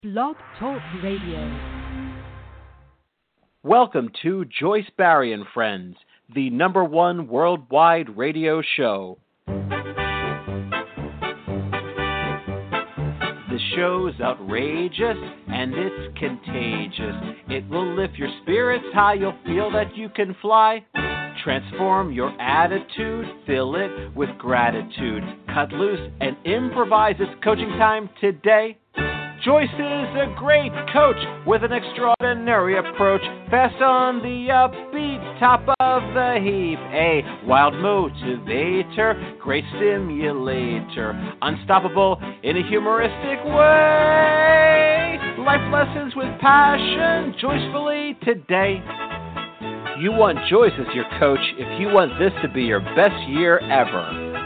Blog Talk Radio. Welcome to Joyce Barry and Friends, the #1 worldwide radio show. The show's outrageous and it's contagious. It will lift your spirits high, you'll feel that you can fly. Transform your attitude, fill it with gratitude. Cut loose and improvise. It's coaching time today. Joyce is a great coach with an extraordinary approach. Fast on the upbeat, top of the heap. A wild motivator, great stimulator. Unstoppable in a humoristic way. Life lessons with passion, joyfully today. You want Joyce as your coach if you want this to be your best year ever.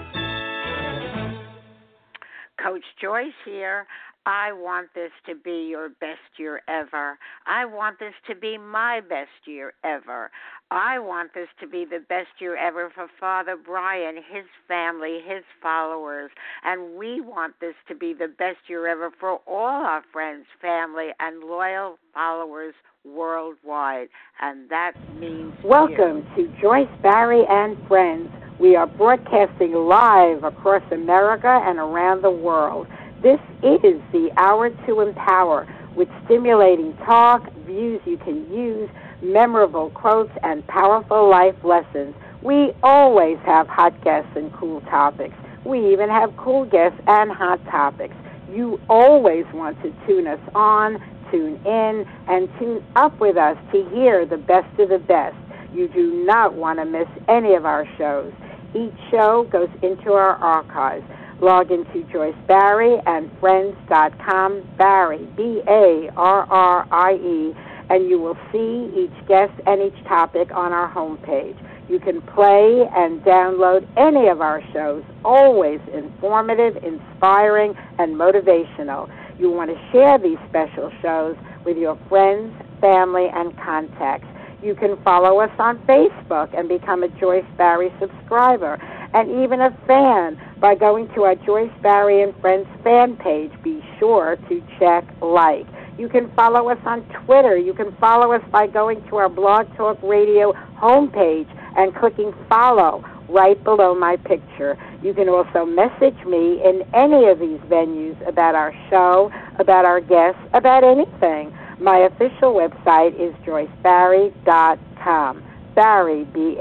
Coach Joyce here. I want this to be your best year ever. I want this to be my best year ever. I want this to be the best year ever for Father Brian, his family, his followers. And we want this to be the best year ever for all our friends, family, and loyal followers worldwide. And that means Welcome to Joyce Barry and Friends. We are broadcasting live across America and around the world. This is the Hour to Empower, with stimulating talk, views you can use, memorable quotes, and powerful life lessons. We always have hot guests and cool topics. We even have cool guests and hot topics. You always want to tune us on, tune in, and tune up with us to hear the best of the best. You do not want to miss any of our shows. Each show goes into our archives. Log into Joyce Barry and Friends.com, Barry, B-A-R-R-I-E, and you will see each guest and each topic on our homepage. You can play and download any of our shows, always informative, inspiring, and motivational. You want to share these special shows with your friends, family, and contacts. You can follow us on Facebook and become a Joyce Barry subscriber, and even a fan by going to our Joyce Barry and Friends fan page. Be sure to check like. You can follow us on Twitter. You can follow us by going to our Blog Talk Radio homepage and clicking follow right below my picture. You can also message me in any of these venues about our show, about our guests, about anything. My official website is joycebarry.com. Barry,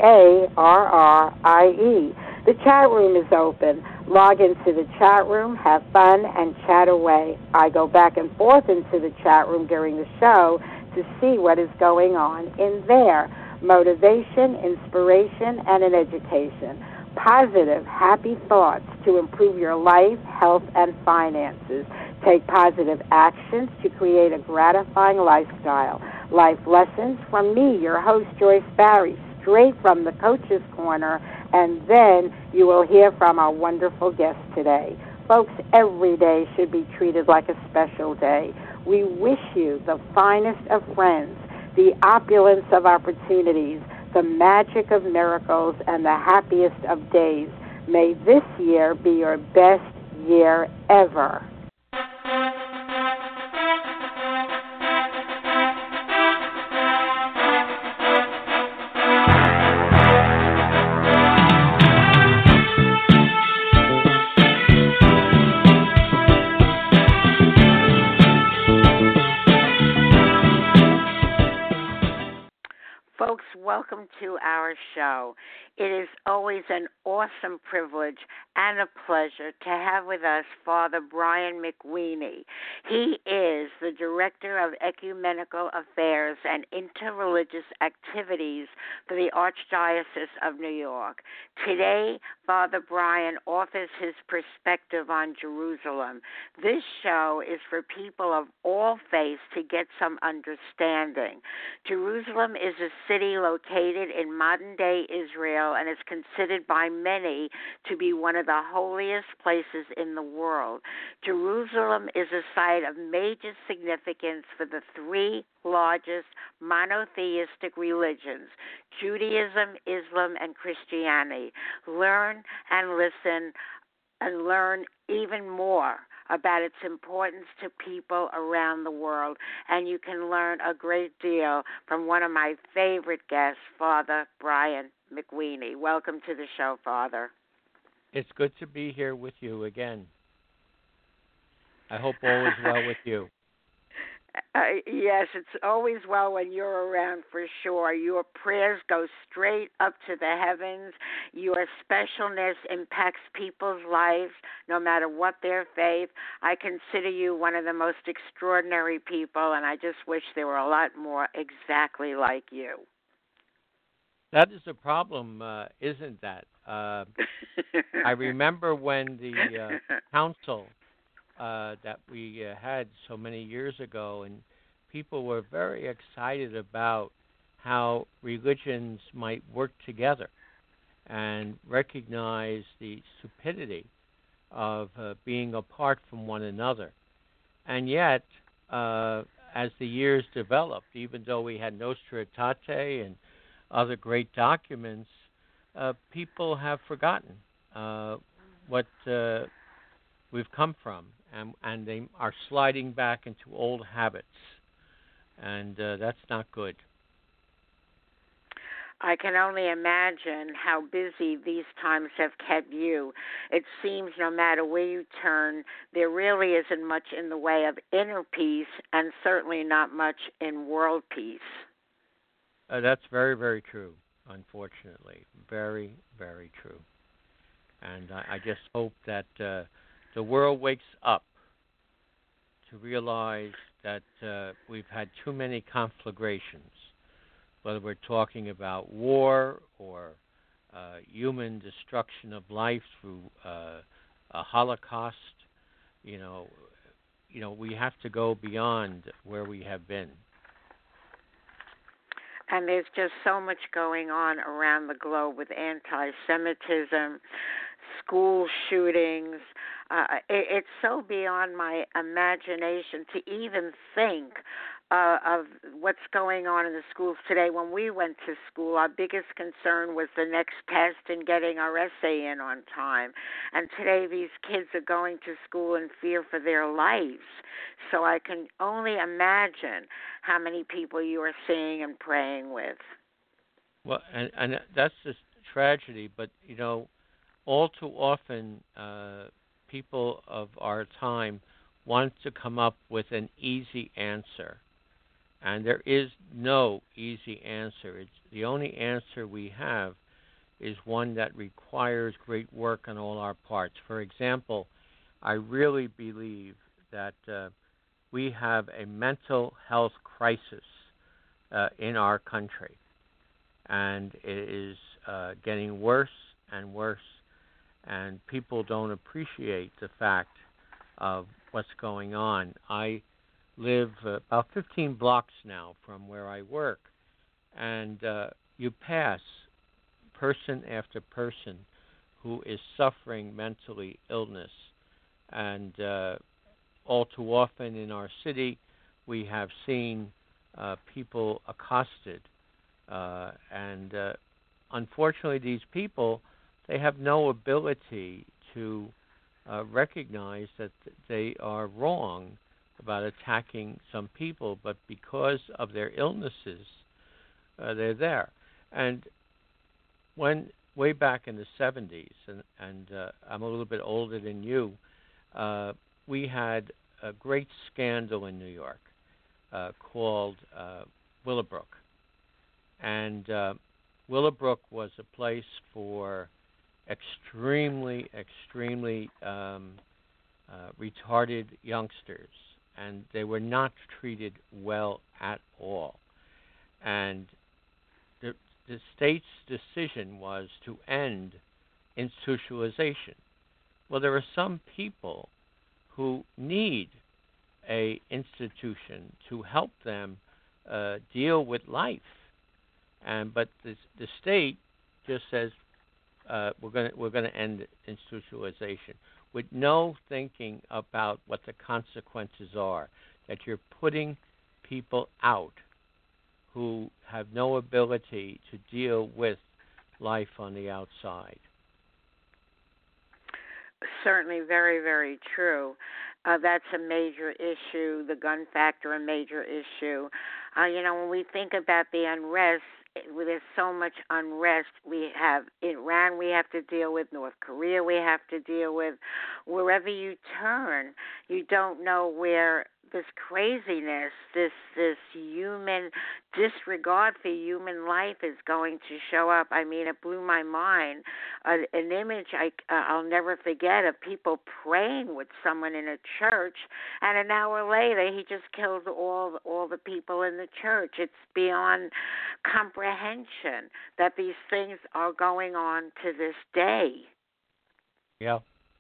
B-A-R-R-I-E. The chat room is open. Log into the chat room, have fun, and chat away. I go back and forth into the chat room during the show to see what is going on in there. Motivation, inspiration, and an education. Positive, happy thoughts to improve your life, health, and finances. Take positive actions to create a gratifying lifestyle. Life lessons from me, your host, Joyce Barry, straight from the Coach's Corner, and then you will hear from our wonderful guest today. Folks, every day should be treated like a special day. We wish you the finest of friends, the opulence of opportunities, the magic of miracles, and the happiest of days. May this year be your best year ever. Folks, welcome to our show. It is always an awesome privilege and a pleasure to have with us Father Brian McWeeny. He is the Director of Ecumenical Affairs and Interreligious Activities for the Archdiocese of New York. Today, Father Brian offers his perspective on Jerusalem. This show is for people of all faiths to get some understanding. Jerusalem is a city located in modern-day Israel and is considered by many to be one of the holiest places in the world. Jerusalem is a site of major significance for the three largest monotheistic religions, Judaism, Islam, and Christianity. Learn and listen and learn even more about its importance to people around the world. And you can learn a great deal from one of my favorite guests, Father Brian McWeeny. Welcome to the show, Father. It's good to be here with you again. I hope all is well with you. Yes, it's always well when you're around, for sure. Your prayers go straight up to the heavens. Your specialness impacts people's lives, no matter what their faith. I consider you one of the most extraordinary people, and I just wish there were a lot more exactly like you. That is a problem, isn't that? I remember when the council that we had so many years ago, and people were very excited about how religions might work together and recognize the stupidity of being apart from one another. And yet, as the years developed, even though we had Nostra Aetate and other great documents, people have forgotten what we've come from, and they are sliding back into old habits, and that's not good. I can only imagine how busy these times have kept you. It seems no matter where you turn, there really isn't much in the way of inner peace, and certainly not much in world peace. That's very, very true, unfortunately. Very, very true. And I just hope that the world wakes up to realize that we've had too many conflagrations, whether we're talking about war or human destruction of life through a Holocaust. You know, we have to go beyond where we have been. And there's just so much going on around the globe with anti-Semitism, school shootings. It's so beyond my imagination to even think of what's going on in the schools today. When we went to school, our biggest concern was the next test and getting our essay in on time. And today these kids are going to school in fear for their lives. So I can only imagine how many people you are seeing and praying with. Well, and that's just tragedy, but, all too often people of our time want to come up with an easy answer. And there is no easy answer. The only answer we have is one that requires great work on all our parts. For example, I really believe that we have a mental health crisis in our country. And it is getting worse and worse. And people don't appreciate the fact of what's going on. I live about 15 blocks now from where I work, and you pass person after person who is suffering mentally illness. And all too often in our city, we have seen people accosted. And unfortunately, these people, they have no ability to recognize that they are wrong about attacking some people, but because of their illnesses, they're there. And when way back in the 70s, and I'm a little bit older than you, we had a great scandal in New York called Willowbrook. And Willowbrook was a place for extremely retarded youngsters, and they were not treated well at all. And the state's decision was to end institutionalization. Well, there are some people who need a institution to help them deal with life, but the state just says we're going to end institutionalization, with no thinking about what the consequences are, that you're putting people out who have no ability to deal with life on the outside. Certainly very, very true. That's a major issue. The gun factor, a major issue. When we think about the unrest, there's so much unrest. We have Iran we have to deal with, North Korea we have to deal with. Wherever you turn, you don't know where this craziness, this human disregard for human life is going to show up. I mean, it blew my mind. An image I'll never forget of people praying with someone in a church, and an hour later he just killed all the people in the church. It's beyond comprehension that these things are going on to this day. Yeah.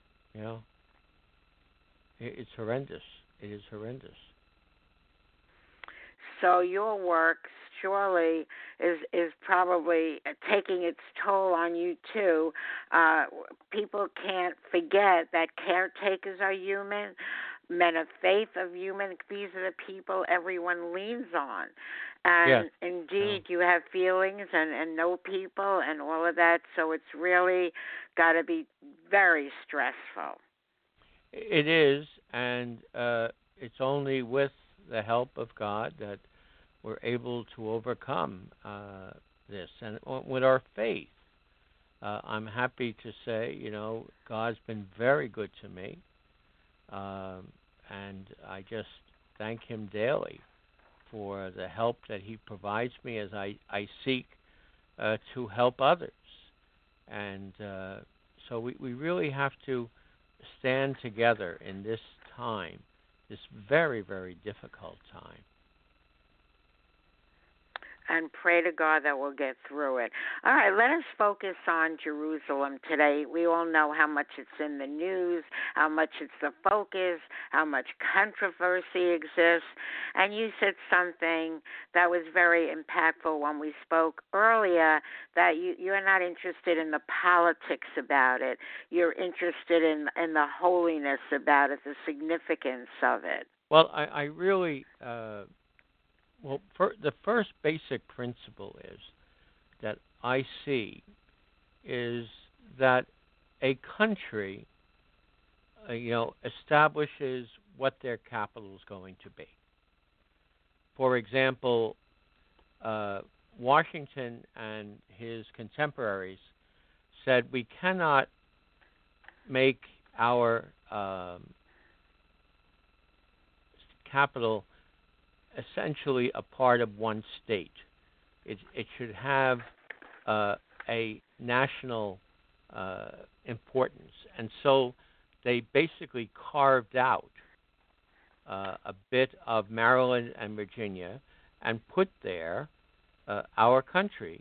It's horrendous. It is horrendous. So your work surely is probably taking its toll on you too. People can't forget that caretakers are human, men of faith are human. These are the people everyone leans on. And indeed, you have feelings and know people and all of that, so it's really got to be very stressful. It is, and it's only with the help of God that we're able to overcome this. And with our faith, I'm happy to say, God's been very good to me, and I just thank Him daily for the help that He provides me as I seek to help others. And so we really have to stand together in this time, this very, very difficult time. And pray to God that we'll get through it. All right, let us focus on Jerusalem today. We all know how much it's in the news, how much it's the focus, how much controversy exists. And you said something that was very impactful when we spoke earlier, that you're not interested in the politics about it. You're interested in the holiness about it, the significance of it. Well, I really... the first basic principle is that I see is that a country, establishes what their capital is going to be. For example, Washington and his contemporaries said we cannot make our capital essentially a part of one state. It should have a national importance. And so they basically carved out a bit of Maryland and Virginia and put there our country,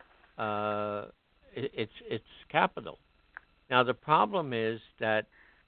its capital. Now the problem is that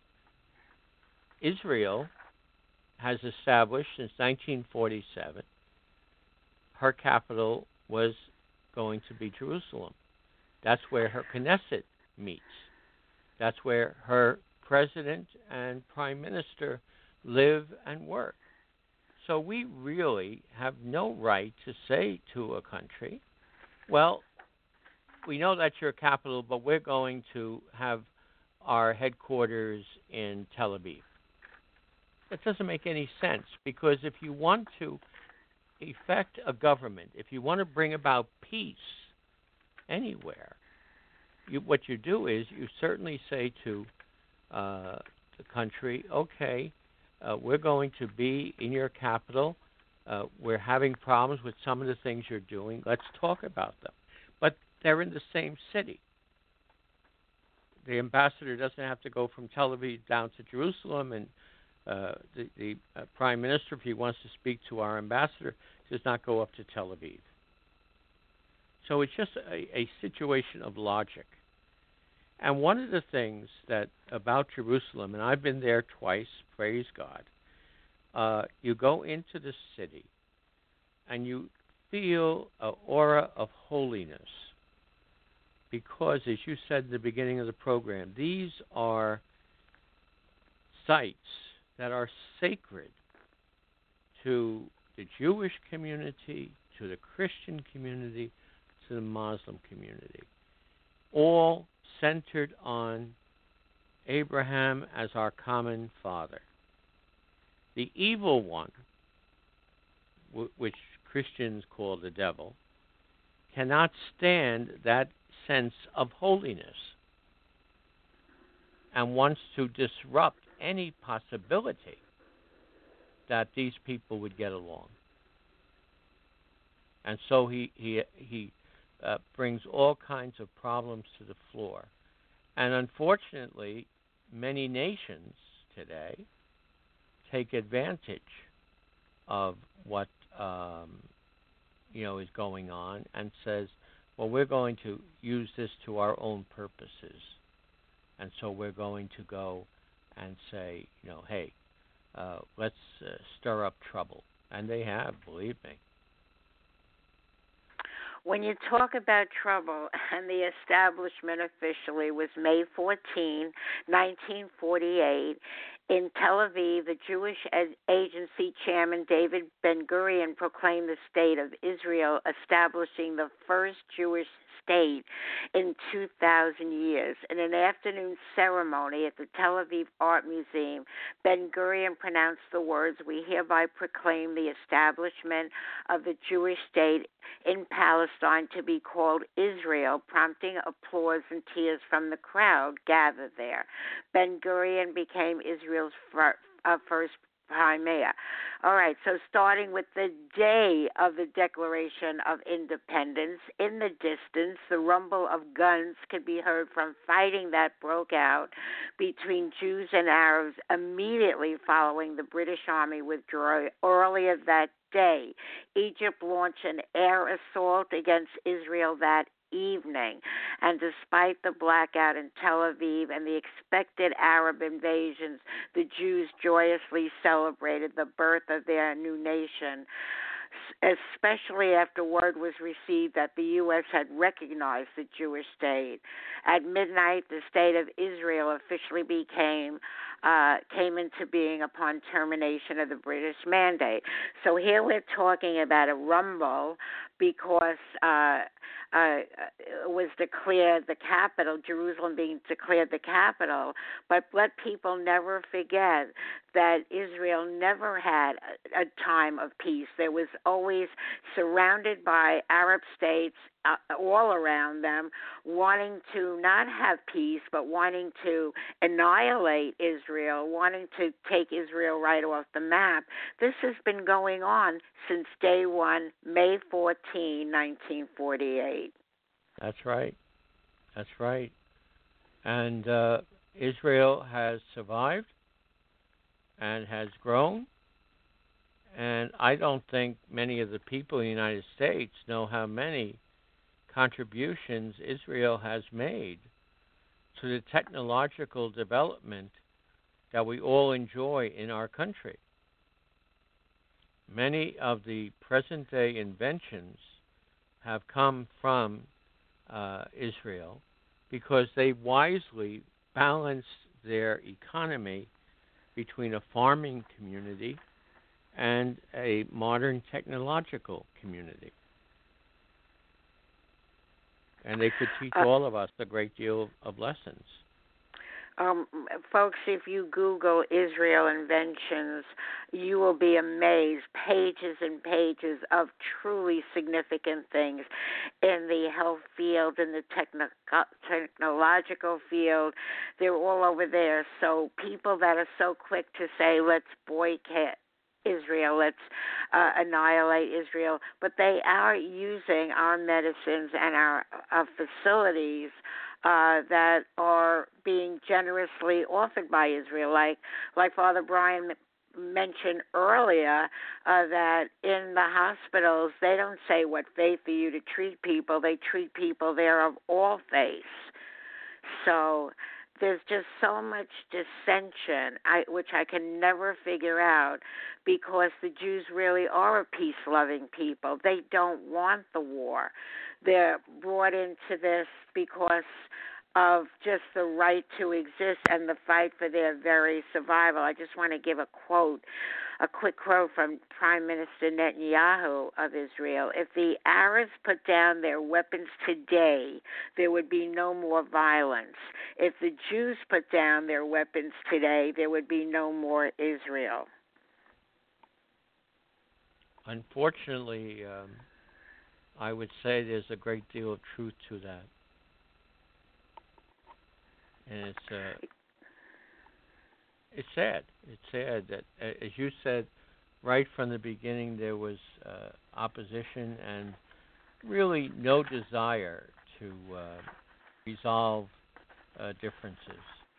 Israel has established since 1947, her capital was going to be Jerusalem. That's where her Knesset meets. That's where her president and prime minister live and work. So we really have no right to say to a country, well, we know that's your capital, but we're going to have our headquarters in Tel Aviv. That doesn't make any sense, because if you want to effect a government, if you want to bring about peace anywhere, what you do is you certainly say to the country, okay, we're going to be in your capital. We're having problems with some of the things you're doing. Let's talk about them. But they're in the same city. The ambassador doesn't have to go from Tel Aviv down to Jerusalem, and the prime minister, if he wants to speak to our ambassador, does not go up to Tel Aviv. So it's just a situation of logic. And one of the things that about Jerusalem, and I've been there twice, praise God, you go into the city and you feel an aura of holiness, because, as you said at the beginning of the program, these are sites that are sacred to the Jewish community, to the Christian community, to the Muslim community, all centered on Abraham as our common father. The evil one, which Christians call the devil, cannot stand that sense of holiness and wants to disrupt any possibility that these people would get along. And so he brings all kinds of problems to the floor. And unfortunately, many nations today take advantage of what is going on and says, well, we're going to use this to our own purposes. And so we're going to go and say, hey, let's stir up trouble. And they have, believe me. When you talk about trouble, and the establishment officially was May 14, 1948, in Tel Aviv, the Jewish Agency chairman David Ben-Gurion proclaimed the State of Israel, establishing the first Jewish state in 2,000 years. In an afternoon ceremony at the Tel Aviv Art Museum, Ben-Gurion pronounced the words, "We hereby proclaim the establishment of the Jewish state in Palestine to be called Israel," prompting applause and tears from the crowd gathered there. Ben-Gurion became Israel's first prime mayor. All right, so starting with the day of the Declaration of Independence, in the distance, the rumble of guns could be heard from fighting that broke out between Jews and Arabs immediately following the British Army withdrawal. Earlier that day, Egypt launched an air assault against Israel that evening, and despite the blackout in Tel Aviv and the expected Arab invasions, the Jews joyously celebrated the birth of their new nation, especially after word was received that the U.S. had recognized the Jewish state. At midnight, the state of Israel officially came into being upon termination of the British mandate. So here we're talking about a rumble because it was declared the capital, Jerusalem being declared the capital. But let people never forget that Israel never had a time of peace. There was always surrounded by Arab states all around them, wanting to not have peace, but wanting to annihilate Israel, wanting to take Israel right off the map. This has been going on since day one, May 14, 1948. That's right. That's right. And Israel has survived and has grown. And I don't think many of the people in the United States know how many contributions Israel has made to the technological development that we all enjoy in our country. Many of the present-day inventions have come from Israel because they wisely balanced their economy between a farming community and a modern technological community. And they could teach all of us a great deal of lessons. Folks, if you Google Israel inventions, you will be amazed. Pages and pages of truly significant things in the health field, in the technological field. They're all over there. So people that are so quick to say, let's boycott Israel, let's annihilate Israel, but they are using our medicines and our facilities that are being generously offered by Israel, like Father Brian mentioned earlier, that in the hospitals they don't say what faith are you to treat people. They treat people there of all faiths. So there's just so much dissension, which I can never figure out, because the Jews really are a peace-loving people. They don't want the war. They're brought into this because of just the right to exist and the fight for their very survival. I just want to give a quick quote from Prime Minister Netanyahu of Israel. If the Arabs put down their weapons today, there would be no more violence. If the Jews put down their weapons today, there would be no more Israel. Unfortunately, I would say there's a great deal of truth to that, and it's sad. It's sad that, as you said, right from the beginning, there was opposition and really no desire to resolve differences.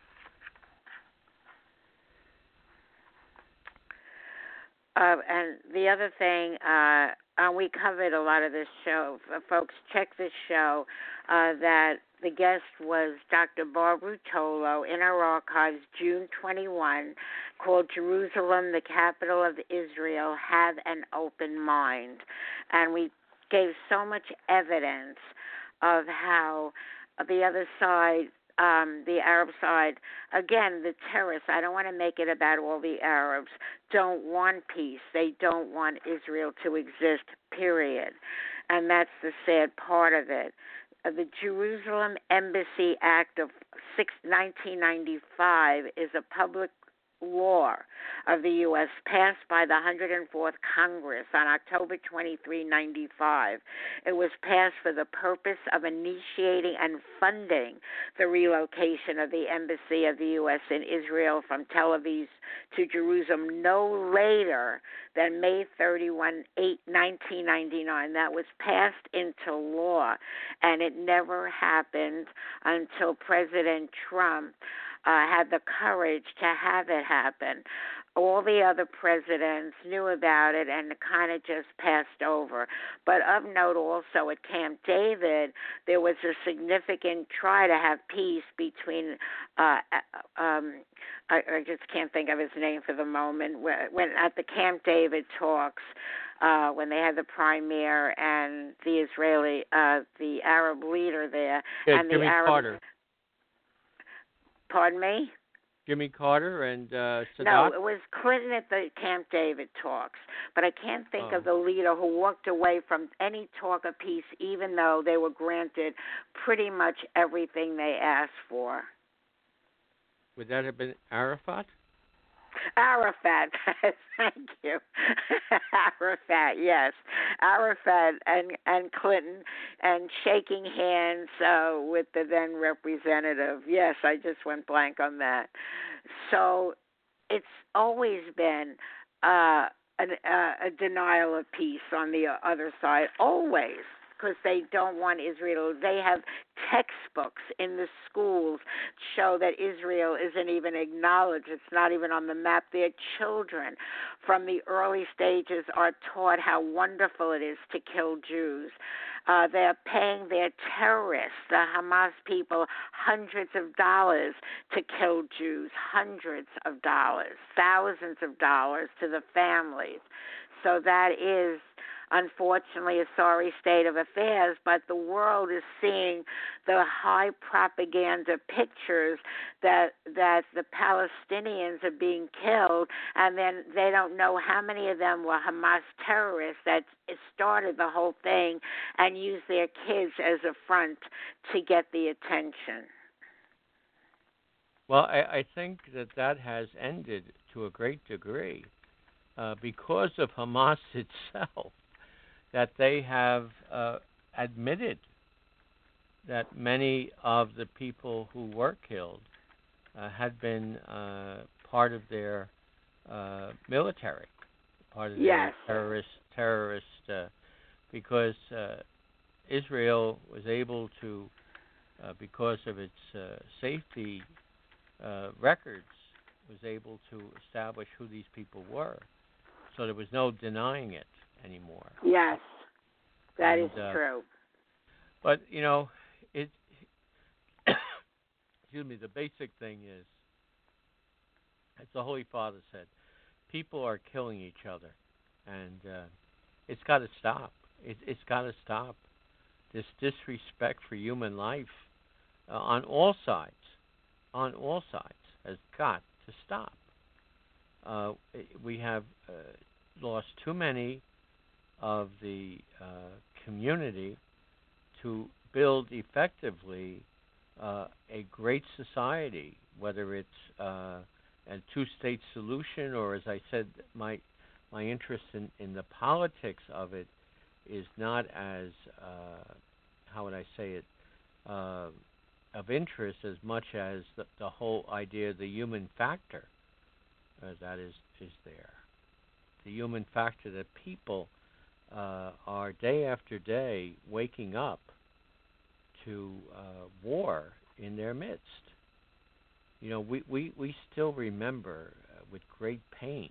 And the other thing, we covered a lot of this show. Folks, check this show. That the guest was Dr. Barbara Tolo in our archives, June 21, called Jerusalem, the Capital of Israel, Have an Open Mind. And we gave so much evidence of how the other side, the Arab side, again, the terrorists, I don't want to make it about all the Arabs, don't want peace. They don't want Israel to exist, period. And that's the sad part of it. The Jerusalem Embassy Act of 1995 is a public law of the U.S. passed by the 104th Congress on October 23, 1995. It was passed for the purpose of initiating and funding the relocation of the embassy of the U.S. in Israel from Tel Aviv to Jerusalem no later than May 31, 1999. That was passed into law, and it never happened until President Trump had the courage to have it happen. All the other presidents knew about it and kind of just passed over. But of note also at Camp David, there was a significant try to have peace between, I just can't think of his name for the moment, when at the Camp David talks, when they had the premier and the Israeli, the Arab leader there. Yeah, and Jimmy the Arab, Carter. Pardon me? Jimmy Carter and Sadat? No, it was Clinton at the Camp David talks. But I can't think of the leader who walked away from any talk of peace, even though they were granted pretty much everything they asked for. Would that have been Arafat? Arafat, thank you. Arafat, yes. Arafat and Clinton and shaking hands with the then representative. Yes, I just went blank on that. So it's always been a denial of peace on the other side, always. Because they don't want Israel. They have textbooks in the schools show that Israel isn't even acknowledged. It's not even on the map. Their children from the early stages are taught how wonderful it is to kill Jews. They're paying their terrorists, the Hamas people, hundreds of dollars to kill Jews, hundreds of dollars, thousands of dollars to the families. So that is, unfortunately, a sorry state of affairs, but the world is seeing the high propaganda pictures that the Palestinians are being killed, and then they don't know how many of them were Hamas terrorists that started the whole thing and used their kids as a front to get the attention. Well, I think that has ended to a great degree because of Hamas itself. That they have admitted that many of the people who were killed had been part of their military, part of their terrorist because Israel was able to, because of its safety records, was able to establish who these people were. So there was no denying it anymore. Yes, that is true. But, it excuse me, the basic thing is, as the Holy Father said, people are killing each other, and it's got to stop. It's got to stop. This disrespect for human life on all sides, has got to stop. We have lost too many of the community to build effectively a great society, whether it's a two-state solution or, as I said, my my interest in the politics of it is not as, how would I say it, of interest as much as the whole idea of the human factor that is there. The human factor that people are day after day waking up to war in their midst. You know, we still remember with great pain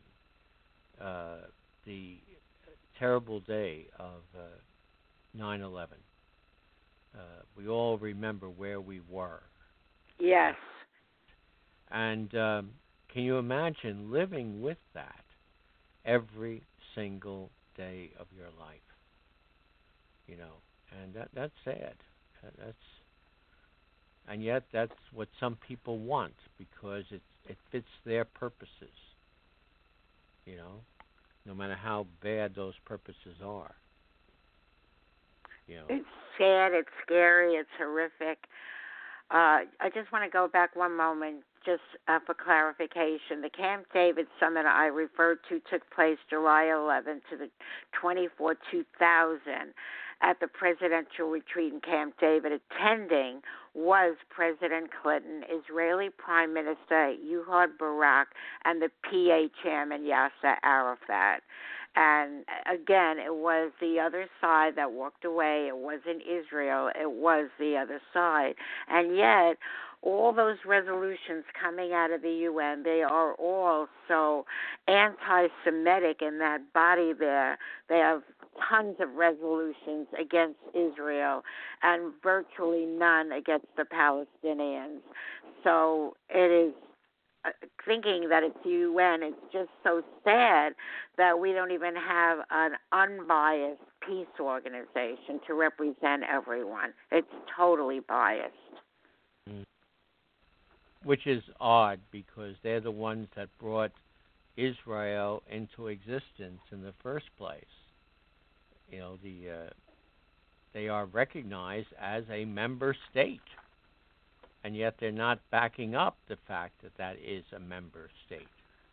the terrible day of 9/11. We all remember where we were. Yes. And can you imagine living with that every single day of your life? You know, and that's sad. And yet that's what some people want because it fits their purposes. You know, no matter how bad those purposes are. You know. It's sad, it's scary, it's horrific. I just want to go back one moment just for clarification. The Camp David Summit I referred to took place July 11th to the 24th, 2000 at the presidential retreat in Camp David. Attending was President Clinton, Israeli Prime Minister Ehud Barak, and the PA chairman Yasser Arafat. And again, it was the other side that walked away. It wasn't Israel. It was the other side. And yet, all those resolutions coming out of the UN, they are all so anti-Semitic in that body there. They have tons of resolutions against Israel and virtually none against the Palestinians. So it is thinking that it's UN, it's just so sad that we don't even have an unbiased peace organization to represent everyone. It's totally biased. Which is odd because they're the ones that brought Israel into existence in the first place. You know, they are recognized as a member state. And yet they're not backing up the fact that is a member state.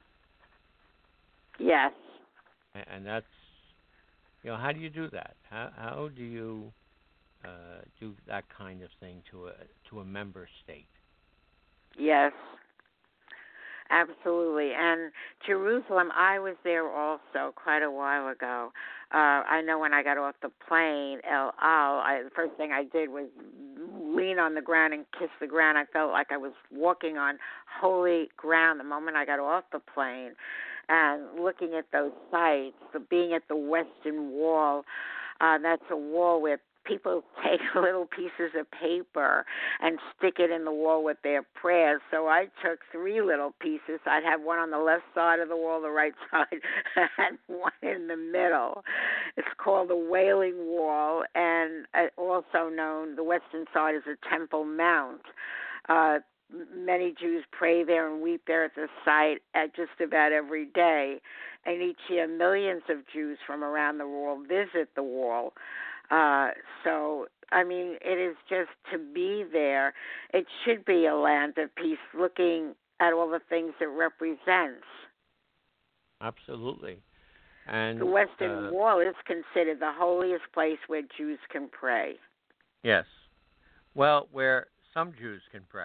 Yes. And that's, you know, how do you do that? How do you do that kind of thing to a member state? Yes. Absolutely. And Jerusalem, I was there also quite a while ago. I know when I got off the plane, El Al, the first thing I did was lean on the ground and kiss the ground. I felt like I was walking on holy ground the moment I got off the plane. And looking at those sites, being at the Western Wall, that's a wall where people take little pieces of paper and stick it in the wall with their prayers. So I took 3 little pieces. I'd have one on the left side of the wall, the right side, and one in the middle. It's called the Wailing Wall, and also known, the western side is a Temple Mount. Many Jews pray there and weep there at the site at just about every day. And each year, millions of Jews from around the world visit the wall. So, I mean, it is just to be there. It should be a land of peace, looking at all the things it represents. Absolutely. And the Western Wall is considered the holiest place where Jews can pray. Yes. Well, where some Jews can pray.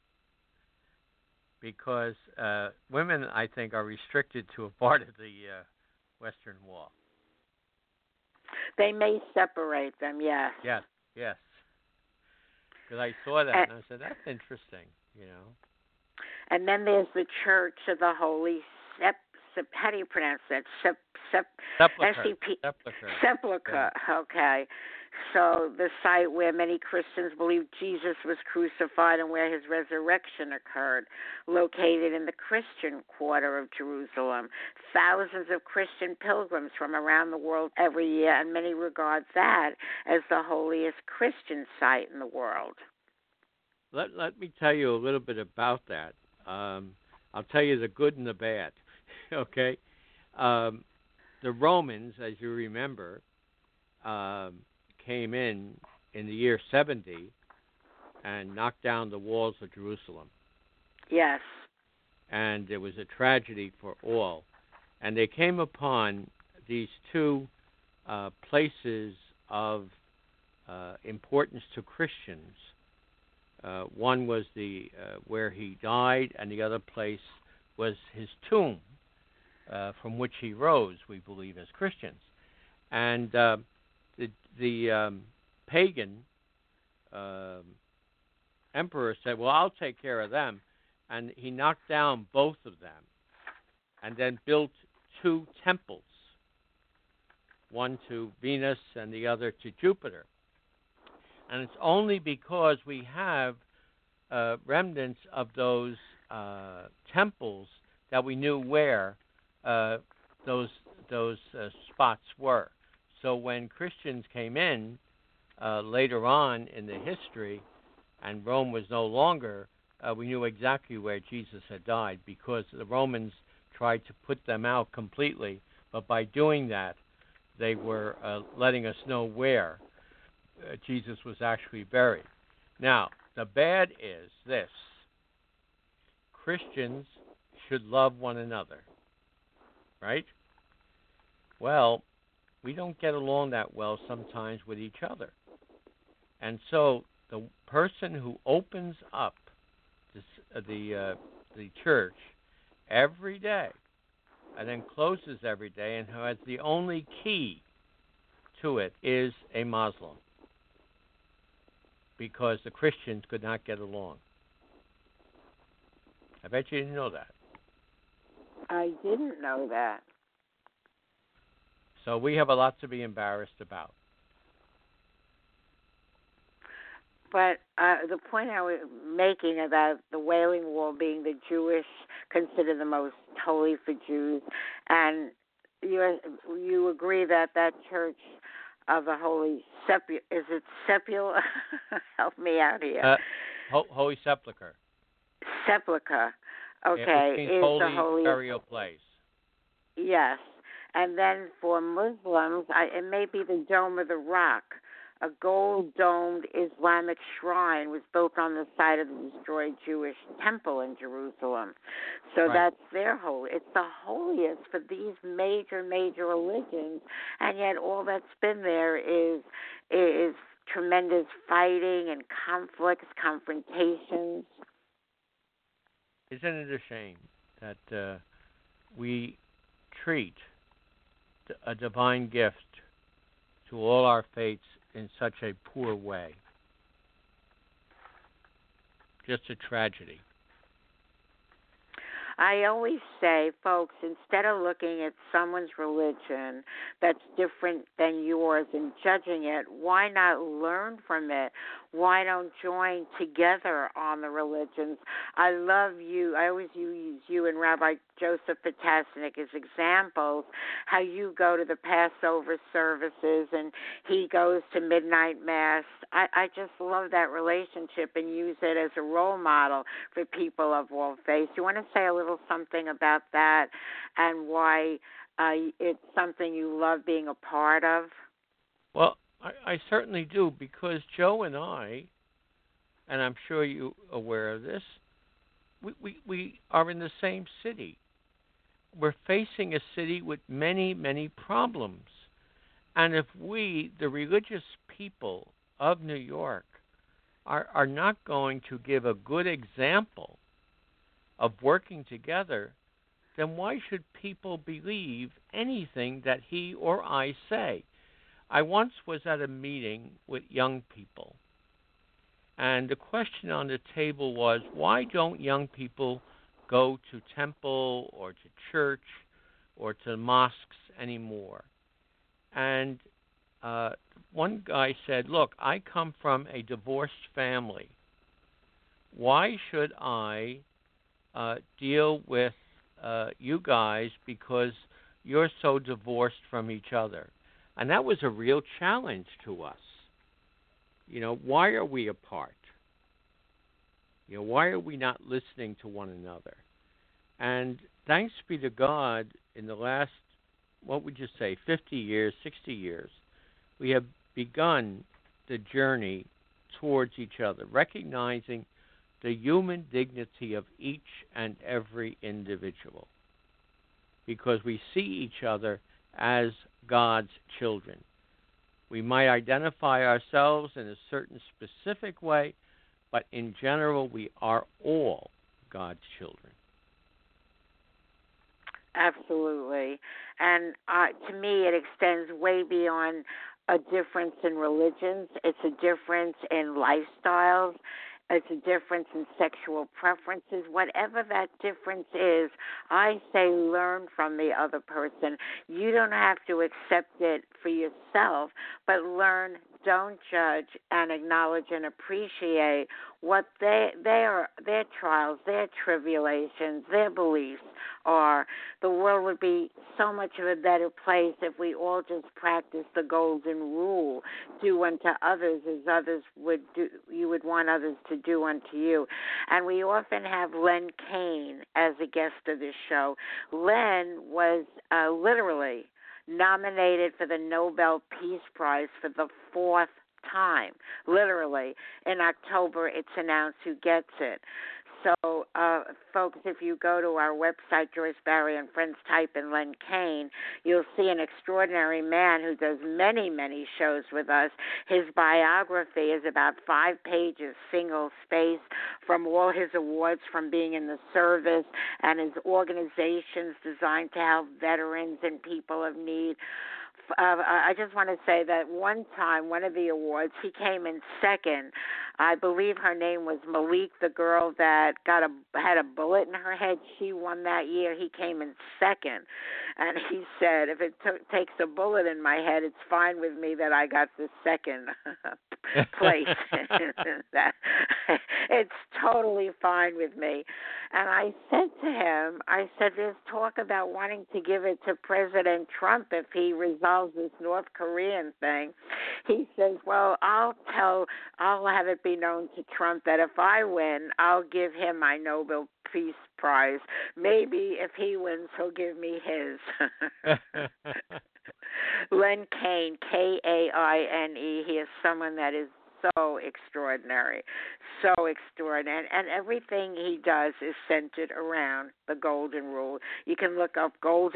Because women, I think, are restricted to a part of the Western Wall. They may separate them, yes. Yes. Because I saw that and I said, that's interesting, you know. And then there's the Church of the Holy how do you pronounce that? Sepulchre. Okay. So the site where many Christians believe Jesus was crucified and where his resurrection occurred, located in the Christian quarter of Jerusalem. Thousands of Christian pilgrims from around the world every year, and many regard that as the holiest Christian site in the world. Let me tell you a little bit about that. I'll tell you the good and the bad. Okay? The Romans, as you remember, came in the year 70 and knocked down the walls of Jerusalem. Yes. And it was a tragedy for all. And they came upon these two places of importance to Christians. One was the where he died, and the other place was his tomb, from which he rose, we believe, as Christians. And the pagan emperor said, well, I'll take care of them. And he knocked down both of them and then built two temples, one to Venus and the other to Jupiter. And it's only because we have remnants of those temples that we knew where those spots were. So when Christians came in later on in the history, and Rome was no longer, we knew exactly where Jesus had died, because the Romans tried to put them out completely, but by doing that, they were letting us know where Jesus was actually buried. Now, the bad is this: Christians should love one another, right? Well, we don't get along that well sometimes with each other. And so the person who opens up the church every day and then closes every day and who has the only key to it is a Muslim, because the Christians could not get along. I bet you didn't know that. I didn't know that. So we have a lot to be embarrassed about. But the point I was making about the Wailing Wall being the Jewish, considered the most holy for Jews, and you agree that that church of the Holy Sepulchre, is it Sepulchre? Help me out here. Holy Sepulchre. Sepulchre. Okay. It is holy the holy burial place. Yes. And then for Muslims, it may be the Dome of the Rock. A gold-domed Islamic shrine was built on the site of the destroyed Jewish temple in Jerusalem. So right. That's their holy. It's the holiest for these major, major religions, and yet all that's been there is tremendous fighting and conflicts, confrontations. Isn't it a shame that we treat a divine gift to all our faiths in such a poor way? Just a tragedy. I always say, folks, instead of looking at someone's religion that's different than yours and judging it, why not learn from it? Why don't join together on the religions? I love you. I always use you and Rabbi Joseph Potasnik as examples, how you go to the Passover services and he goes to midnight mass. I just love that relationship and use it as a role model for people of all faiths. You want to say a little something about that and why it's something you love being a part of? Well, I certainly do, because Joe and I, and I'm sure you're aware of this, we are in the same city. We're facing a city with many, many problems. And if we, the religious people of New York, are not going to give a good example of working together, then why should people believe anything that he or I say? I once was at a meeting with young people, and the question on the table was, why don't young people go to temple or to church or to mosques anymore? And one guy said, look, I come from a divorced family. Why should I deal with you guys because you're so divorced from each other? And that was a real challenge to us. You know, why are we apart? You know, why are we not listening to one another? And thanks be to God, in the last, what would you say, 50 years, 60 years, we have begun the journey towards each other, recognizing the human dignity of each and every individual. because we see each other as God's children. We might identify ourselves in a certain specific way, but in general, we are all God's children. Absolutely. And to me, it extends way beyond a difference in religions. It's a difference in lifestyles. It's a difference in sexual preferences. Whatever that difference is, I say learn from the other person. You don't have to accept it for yourself, but learn, don't judge, and acknowledge and appreciate what their trials, their tribulations, their beliefs are. The world would be so much of a better place if we all just practiced the golden rule: do unto others as others would do. You would want others to do unto you. And we often have Len Kain as a guest of this show. Len was literally nominated for the Nobel Peace Prize for the 4th time. Literally, in October, it's announced who gets it. So, folks, if you go to our website, Joyce Barrie and Friends, type in Len Kain, you'll see an extraordinary man who does many, many shows with us. His biography is about 5 pages, single space, from all his awards from being in the service and his organizations designed to help veterans and people of need. I just want to say that one time, one of the awards, he came in second. I believe her name was Malik, the girl that had a bullet in her head. She won that year. He came in second. And he said, if it takes a bullet in my head, it's fine with me that I got the second place. It's totally fine with me. And I said to him, there's talk about wanting to give it to President Trump if he resolves this North Korean thing. He says, well, I'll have it be known to Trump that if I win, I'll give him my Nobel Peace Prize. Maybe if he wins, he'll give me his. Len Kain, Kaine. He is someone that is so extraordinary. And everything he does is centered around the Golden Rule. You can look up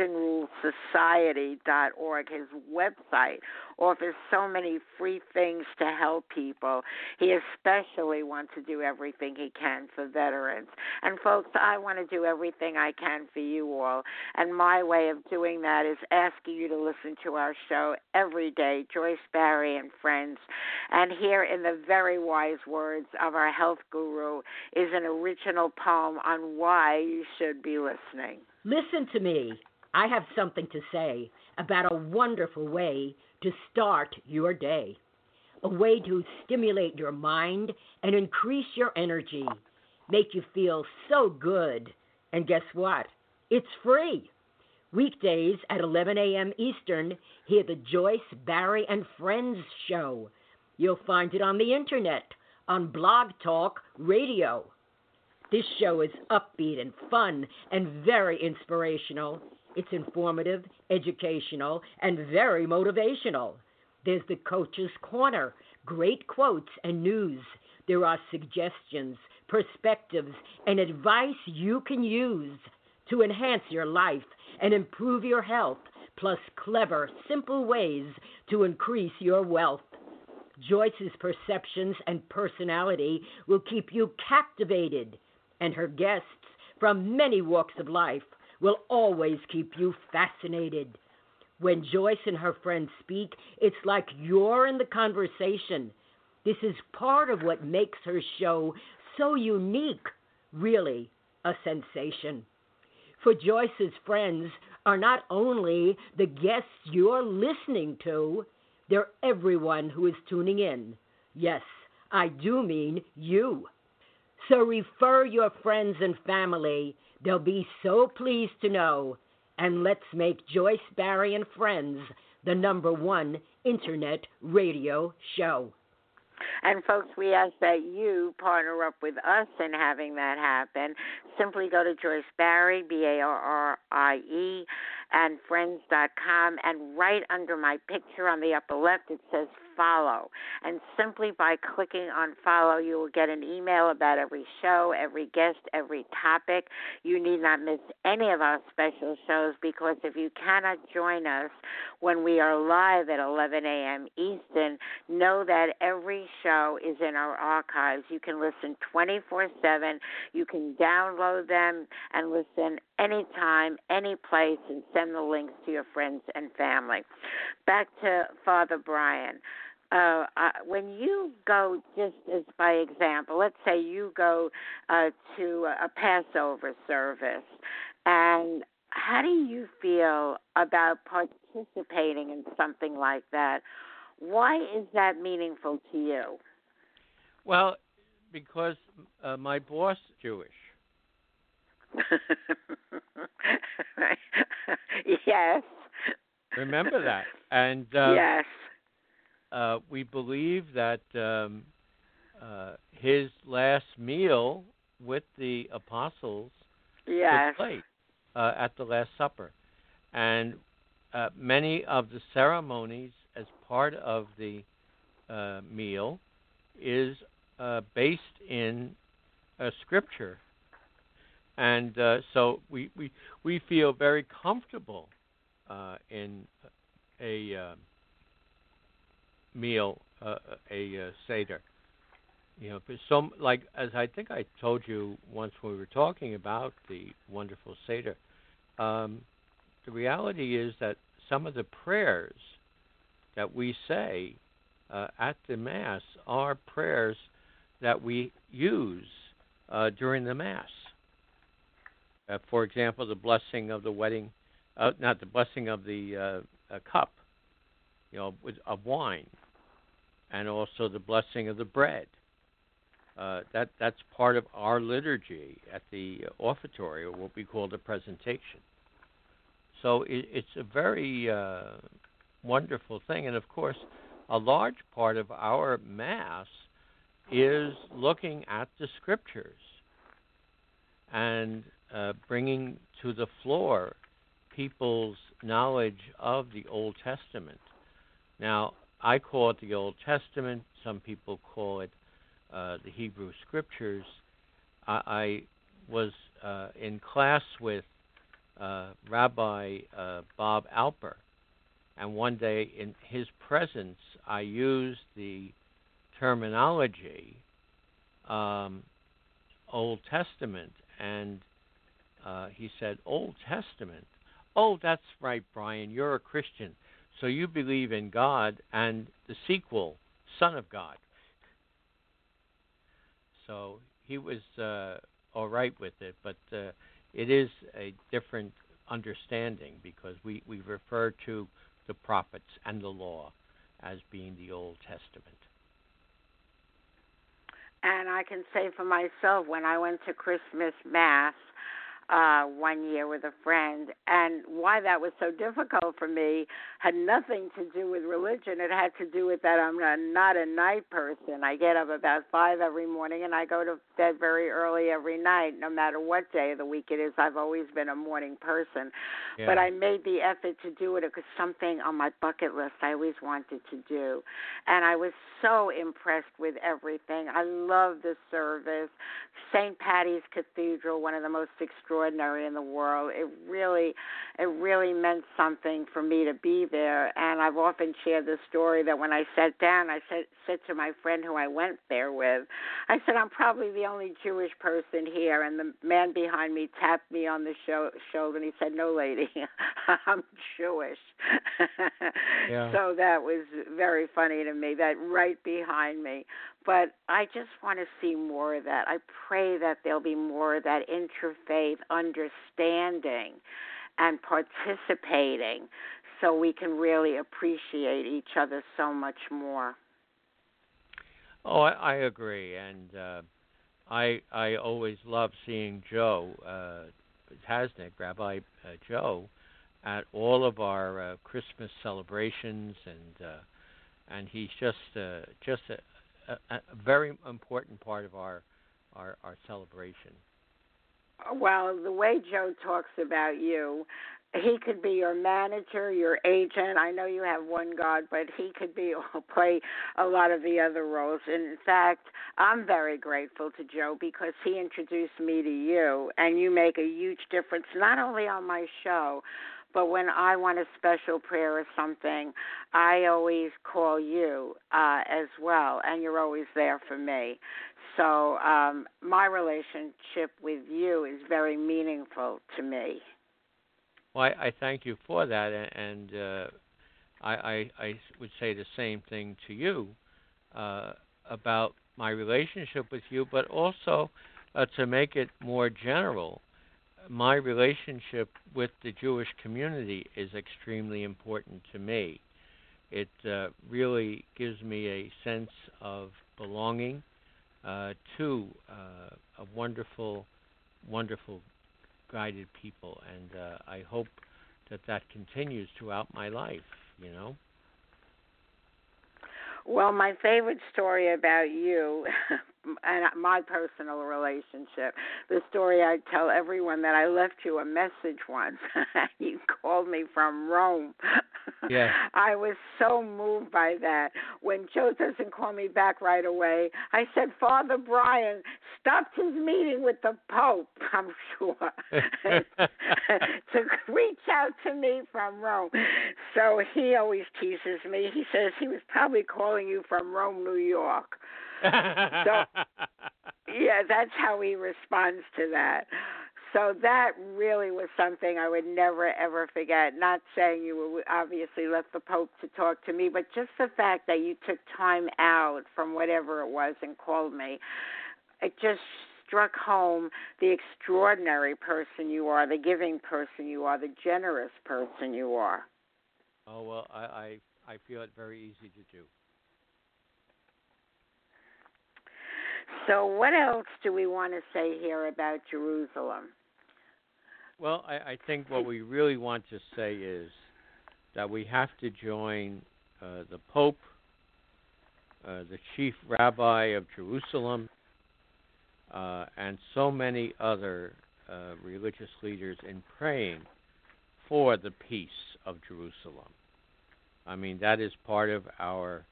goldenrulesociety.org. His website offers so many free things to help people. He especially wants to do everything he can for veterans. And folks, I want to do everything I can for you all. And my way of doing that is asking you to listen to our show every day, Joyce Barrie and Friends. And here in the very wise words of our health guru is an original poem on why you should be listening. Listen to me. I have something to say about a wonderful way to start your day. A way to stimulate your mind and increase your energy. Make you feel so good. And guess what? It's free. Weekdays at 11 a.m. Eastern, hear the Joyce Barrie and Friends show. You'll find it on the internet, on Blog Talk Radio. This show is upbeat and fun and very inspirational. It's informative, educational, and very motivational. There's the Coach's Corner, great quotes and news. There are suggestions, perspectives, and advice you can use to enhance your life and improve your health, plus clever, simple ways to increase your wealth. Joyce's perceptions and personality will keep you captivated, and her guests from many walks of life will always keep you fascinated. When Joyce and her friends speak, it's like you're in the conversation. This is part of what makes her show so unique, really a sensation. For Joyce's friends are not only the guests you're listening to, they're everyone who is tuning in. Yes, I do mean you. So refer your friends and family. They'll be so pleased to know. And let's make Joyce Barrie and Friends the #1 internet radio show. And, folks, we ask that you partner up with us in having that happen. Simply go to Joyce Barrie, Barrie, friends.com, and right under my picture on the upper left it says follow. And simply by clicking on follow, you will get an email about every show, every guest, every topic. You need not miss any of our special shows, because if you cannot join us when we are live at 11 a.m. Eastern, know that every show is in our archives. You can listen 24/7. You can download them and listen anytime, any place, and send the links to your friends and family. Back to Father Brian. When you go, just as by example, let's say you go to a Passover service, and how do you feel about participating in something like that? Why is that meaningful to you? Well, because my boss is Jewish. Yes. Remember that. And yes. We believe that his last meal with the apostles yes. took place at the Last Supper. And many of the ceremonies as part of the meal is based in Scripture. And so we feel very comfortable in a meal, a Seder. You know, some, like, as I think I told you once when we were talking about the wonderful Seder, the reality is that some of the prayers that we say at the Mass are prayers that we use during the Mass. For example, the blessing of the wedding, not the blessing of the cup, you know, of wine, and also the blessing of the bread. That's part of our liturgy at the offertory, or what we call the presentation. So it's a very wonderful thing. And, of course, a large part of our Mass is looking at the Scriptures and bringing to the floor people's knowledge of the Old Testament. Now, I call it the Old Testament. Some people call it the Hebrew Scriptures. I was in class with Rabbi Bob Alper, and one day in his presence I used the terminology Old Testament, and he said, Old Testament? Oh, that's right, Brian, you're a Christian, so you believe in God and the sequel, Son of God. So he was all right with it, but it is a different understanding because we refer to the prophets and the law as being the Old Testament. And I can say for myself, when I went to Christmas Mass one year with a friend, and why that was so difficult for me had nothing to do with religion. It had to do with that I'm not a night person. I get up about 5 every morning, and I go to bed very early every night, no matter what day of the week it is. I've always been a morning person. Yeah. But I made the effort to do it because something on my bucket list I always wanted to do. And I was so impressed with everything. I love the service. St. Patty's Cathedral, one of the most extraordinary in the world. It really meant something for me to be there. And I've often shared the story that when I sat down, I said to my friend who I went there with, I said, I'm probably the only Jewish person here. And the man behind me tapped me on the shoulder and he said, no, lady, I'm Jewish. Yeah. So that was very funny to me, that right behind me. But I just want to see more of that. I pray that there'll be more of that interfaith understanding and participating so we can really appreciate each other so much more. Oh, I agree. And I always love seeing Joe Tasnik, Rabbi Joe, at all of our Christmas celebrations, and he's just a very important part of our celebration. Well, the way Joe talks about you, he could be your manager, your agent. I know you have one God, but he could play a lot of the other roles. In fact, I'm very grateful to Joe because he introduced me to you, and you make a huge difference not only on my show, but when I want a special prayer or something, I always call you as well, and you're always there for me. So my relationship with you is very meaningful to me. Well, I thank you for that, and I would say the same thing to you about my relationship with you, but also to make it more general, my relationship with the Jewish community is extremely important to me. It really gives me a sense of belonging to a wonderful, wonderful guided people, and I hope that continues throughout my life, you know. Well, my favorite story about you and my personal relationship, the story I tell everyone that I left you a message once. You called me from Rome. Yes. I was so moved by that. When Joe doesn't call me back right away, I said, Father Brian stopped his meeting with the Pope, I'm sure, to reach out to me from Rome. So he always teases me. He says he was probably calling you from Rome, New York. So, yeah, that's how he responds to that. So that really was something I would never, ever forget. Not saying you obviously left the Pope to talk to me, but just the fact that you took time out from whatever it was and called me, it just struck home the extraordinary person you are, the giving person you are, the generous person you are. Oh, well, I feel it very easy to do. So what else do we want to say here about Jerusalem? Well, I think what we really want to say is that we have to join the Pope, the Chief Rabbi of Jerusalem, and so many other religious leaders in praying for the peace of Jerusalem. I mean, that is part of our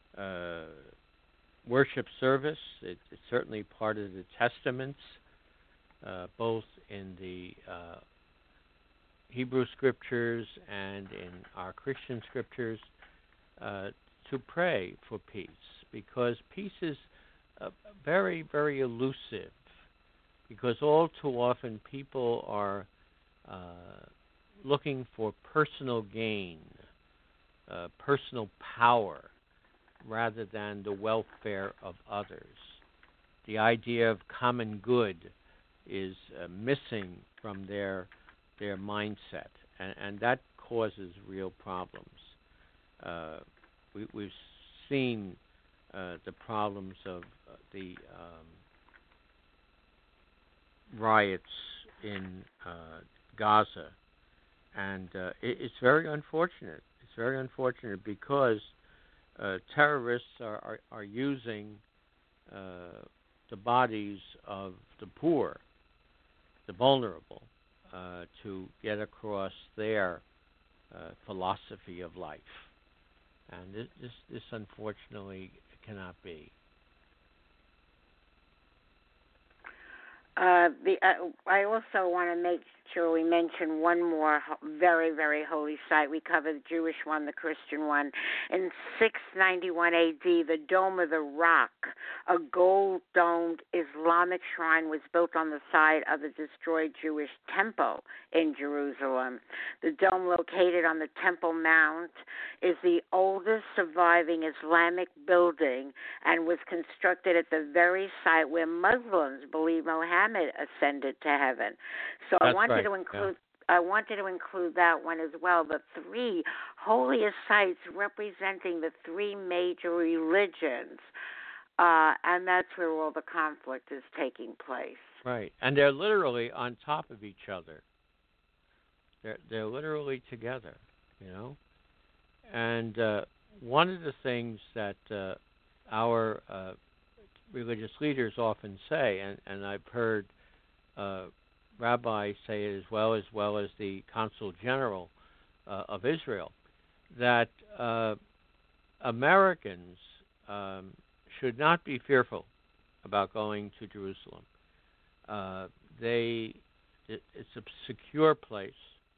worship service. It's certainly part of the testaments, both in the Hebrew scriptures and in our Christian scriptures, to pray for peace, because peace is very, very elusive, because all too often people are looking for personal gain, personal power, rather than the welfare of others. The idea of common good is missing from their mindset, and that causes real problems. We've seen the problems of the riots in Gaza, and it's very unfortunate. It's very unfortunate because terrorists are using the bodies of the poor, the vulnerable, to get across their philosophy of life. And this unfortunately cannot be. I also want to make sure we mention one more very, very holy site. We covered the Jewish one, the Christian one. In 691 A.D., the Dome of the Rock, a gold-domed Islamic shrine, was built on the site of the destroyed Jewish temple in Jerusalem. The dome, located on the Temple Mount, is the oldest surviving Islamic building and was constructed at the very site where Muslims believe Muhammad ascended to heaven. So I wanted to include that one as well, the three holiest sites representing the three major religions, and that's where all the conflict is taking place. Right, and they're literally on top of each other. They're literally together, you know. And one of the things that our religious leaders often say, and I've heard rabbis say it as well as the Consul General of Israel, that Americans should not be fearful about going to Jerusalem. It's a secure place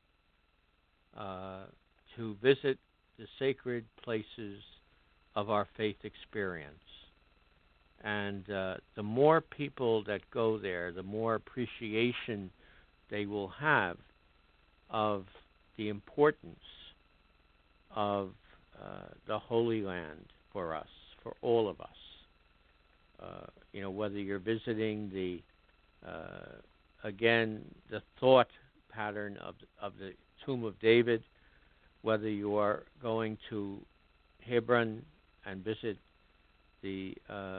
to visit the sacred places of our faith experience. And the more people that go there, the more appreciation they will have of the importance of the Holy Land for us, for all of us. Whether you're visiting the thought pattern of the Tomb of David, whether you are going to Hebron and visit the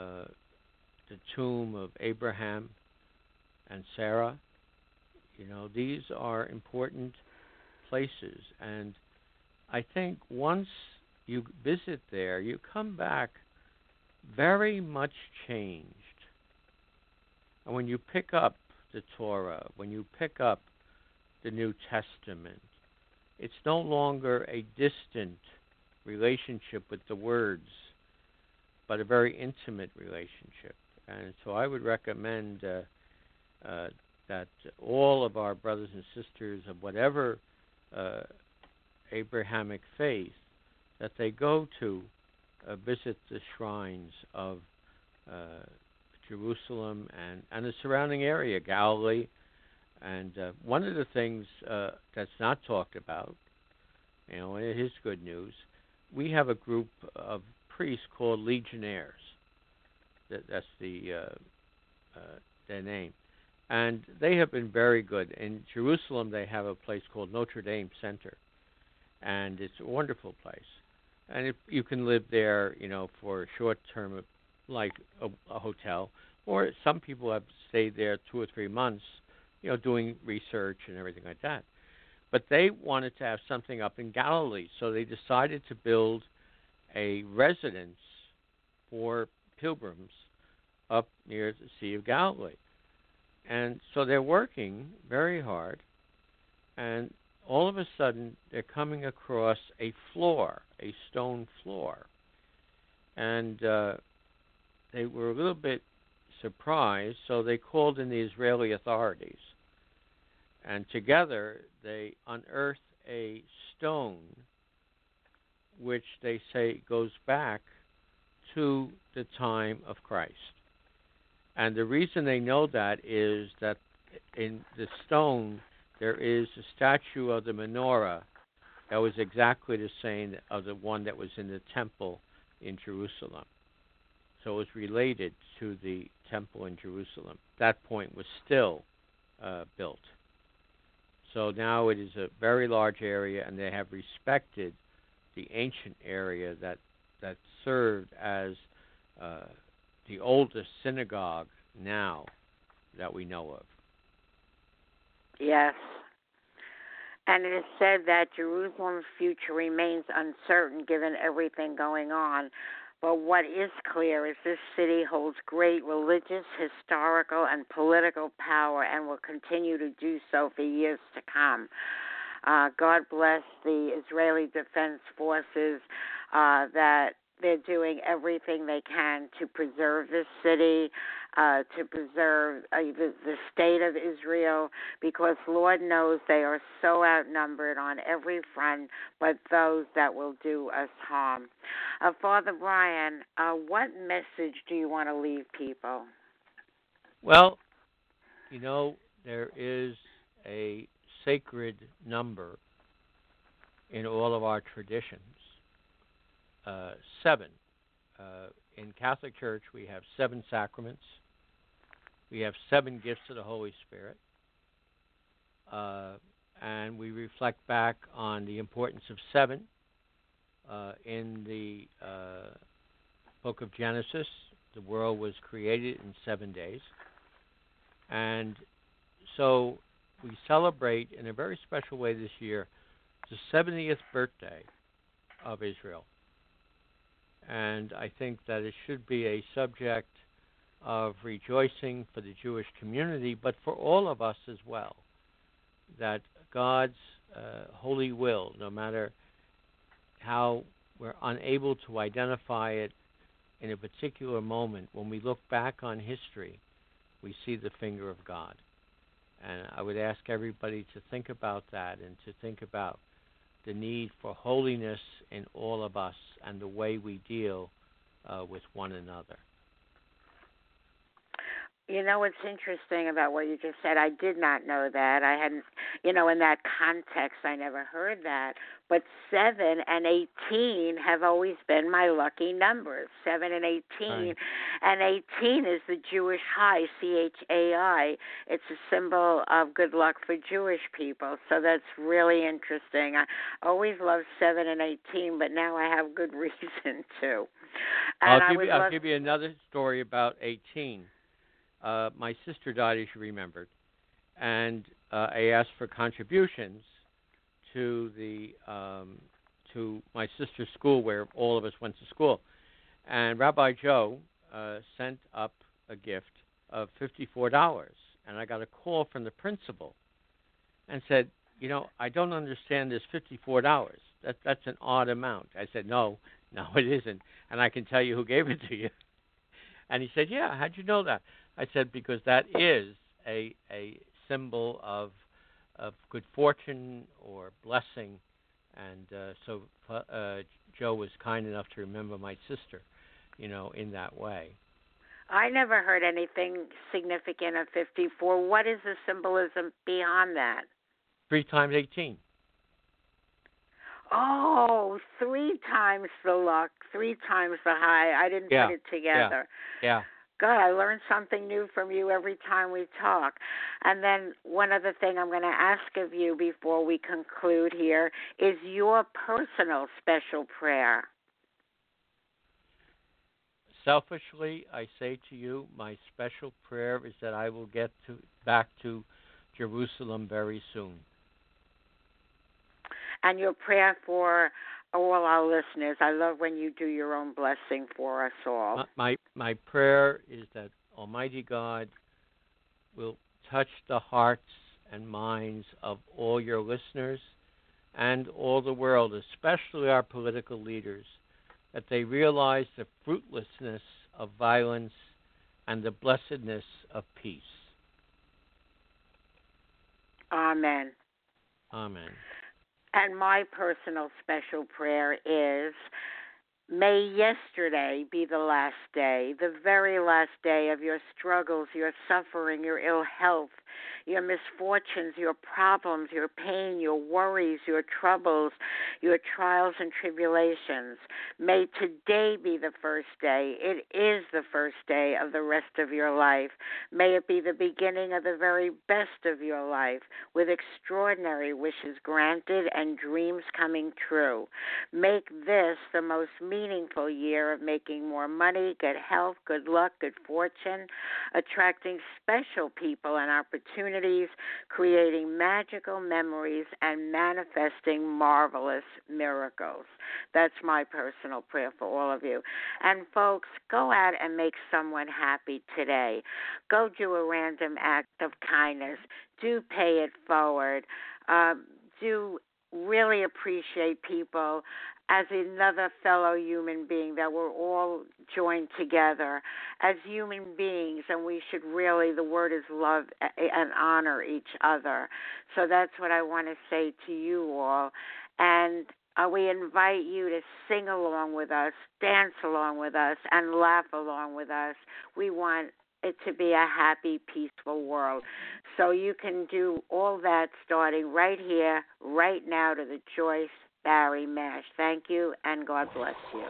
tomb of Abraham and Sarah, these are important places. And I think once you visit there, you come back very much changed. And when you pick up the Torah, when you pick up the New Testament, it's no longer a distant relationship with the words, but a very intimate relationship. And so I would recommend that all of our brothers and sisters of whatever Abrahamic faith, that they go to visit the shrines of Jerusalem and the surrounding area, Galilee. And one of the things that's not talked about, and it is good news, we have a group of priests called Legionnaires. That's their name. And they have been very good. In Jerusalem, they have a place called Notre Dame Center. And it's a wonderful place. And you can live there, for a short term, like a hotel. Or some people have stayed there 2 or 3 months, doing research and everything like that. But they wanted to have something up in Galilee, so they decided to build a residence for pilgrims up near the Sea of Galilee. And so they're working very hard, and all of a sudden they're coming across a floor, a stone floor. And they were a little bit surprised, so they called in the Israeli authorities. And together they unearthed a stone which they say goes back to the time of Christ. And the reason they know that is that in the stone there is a statue of the menorah that was exactly the same of the one that was in the temple in Jerusalem. So it was related to the temple in Jerusalem. That point was still built. So now it is a very large area, and they have respected the ancient area that served as the oldest synagogue now that we know of. Yes. And it is said that Jerusalem's future remains uncertain given everything going on. But what is clear is this city holds great religious, historical, and political power and will continue to do so for years to come. God bless the Israeli Defense Forces that they're doing everything they can to preserve this city, to preserve the state of Israel, because Lord knows they are so outnumbered on every front, but those that will do us harm. Father Brian, what message do you want to leave people? Well, there is a sacred number in all of our traditions. 7. In Catholic Church, we have 7 sacraments. We have 7 gifts of the Holy Spirit. And we reflect back on the importance of 7 in the book of Genesis. The world was created in 7 days. And so we celebrate in a very special way this year the 70th birthday of Israel. And I think that it should be a subject of rejoicing for the Jewish community, but for all of us as well, that God's holy will, no matter how we're unable to identify it in a particular moment, when we look back on history, we see the finger of God. And I would ask everybody to think about that and to think about the need for holiness in all of us and the way we deal with one another. You know what's interesting about what you just said? I did not know that. I hadn't, in that context, I never heard that. But 7 and 18 have always been my lucky numbers, 7 and 18. Right. And 18 is the Jewish high, CHAI. It's a symbol of good luck for Jewish people. So that's really interesting. I always loved 7 and 18, but now I have good reason to. And I'll give you another story about 18. My sister died, as you remembered, and I asked for contributions to the to my sister's school, where all of us went to school. And Rabbi Joe sent up a gift of $54, and I got a call from the principal and said, I don't understand this $54. That's an odd amount. I said, no, it isn't, and I can tell you who gave it to you. And he said, yeah, how'd you know that? I said, because that is a symbol of good fortune or blessing. And so Joe was kind enough to remember my sister, in that way. I never heard anything significant of 54. What is the symbolism beyond that? 3 times 18. Oh, 3 times the luck, 3 times the high. I didn't put it together. Yeah. God, I learn something new from you every time we talk. And then one other thing I'm going to ask of you before we conclude here is your personal special prayer. Selfishly, I say to you, my special prayer is that I will get back to Jerusalem very soon. And your prayer for all our listeners. I love when you do your own blessing for us all. My prayer is that Almighty God will touch the hearts and minds of all your listeners and all the world, especially our political leaders, that they realize the fruitlessness of violence and the blessedness of peace. Amen. Amen. And my personal special prayer is, may yesterday be the last day, the very last day of your struggles, your suffering, your ill health, your misfortunes, your problems, your pain, your worries, your troubles, your trials and tribulations. May today be the first day. It is the first day of the rest of your life. May it be the beginning of the very best of your life, with extraordinary wishes granted and dreams coming true. Make this the most meaningful year of making more money, good health, good luck, good fortune, attracting special people and opportunities, creating magical memories, and manifesting marvelous miracles. That's my personal prayer for all of you. And folks, go out and make someone happy today. Go do a random act of kindness. Do pay it forward. Do really appreciate people as another fellow human being, that we're all joined together as human beings, and we should really, the word is love and honor each other. So that's what I want to say to you all. And we invite you to sing along with us, dance along with us, and laugh along with us. We want it to be a happy, peaceful world. So you can do all that starting right here, right now, to the Joyce Barrie Mash. Thank you, and God bless you.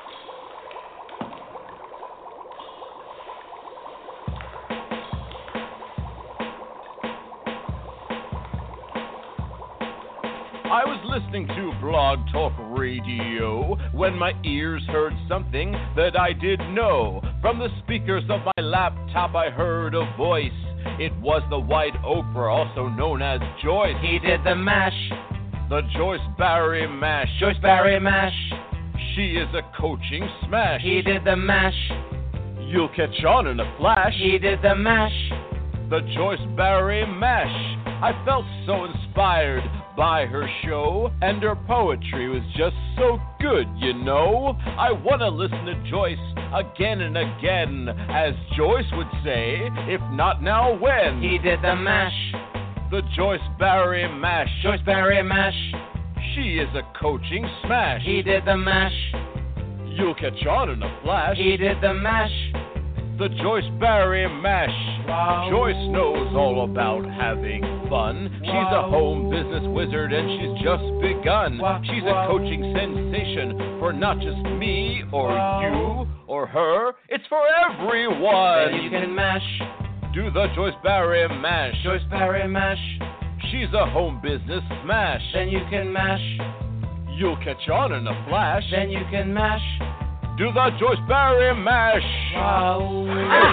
I was listening to Blog Talk Radio when my ears heard something that I didn't know. From the speakers of my laptop I heard a voice. It was the White Oprah, also known as Joyce. He did the mash. The Joyce Barrie Mash. Joyce Barrie Mash. She is a coaching smash. He did the mash. You'll catch on in a flash. He did the mash. The Joyce Barry Mash. I felt so inspired by her show, and her poetry was just so good, you know. I want to listen to Joyce again and again, as Joyce would say, if not now, when? He did the mash. The Joyce Barry Mash. Joyce Barry Mash. She is a coaching smash. He did the mash. You'll catch on in a flash. He did the mash. The Joyce Barry Mash. Wow. Joyce knows all about having fun. She's a home business wizard and she's just begun. She's a coaching sensation for not just me or you or her. It's for everyone. Then you can mash. Do the Joyce Barry Mash. Joyce Barry Mash. She's a home business smash. Then you can mash. You'll catch on in a flash. Then you can mash. Do the Joyce Barry Mash. Wow.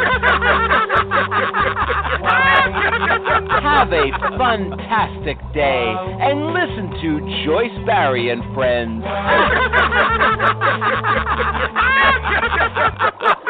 Have a fantastic day and listen to Joyce Barry and Friends.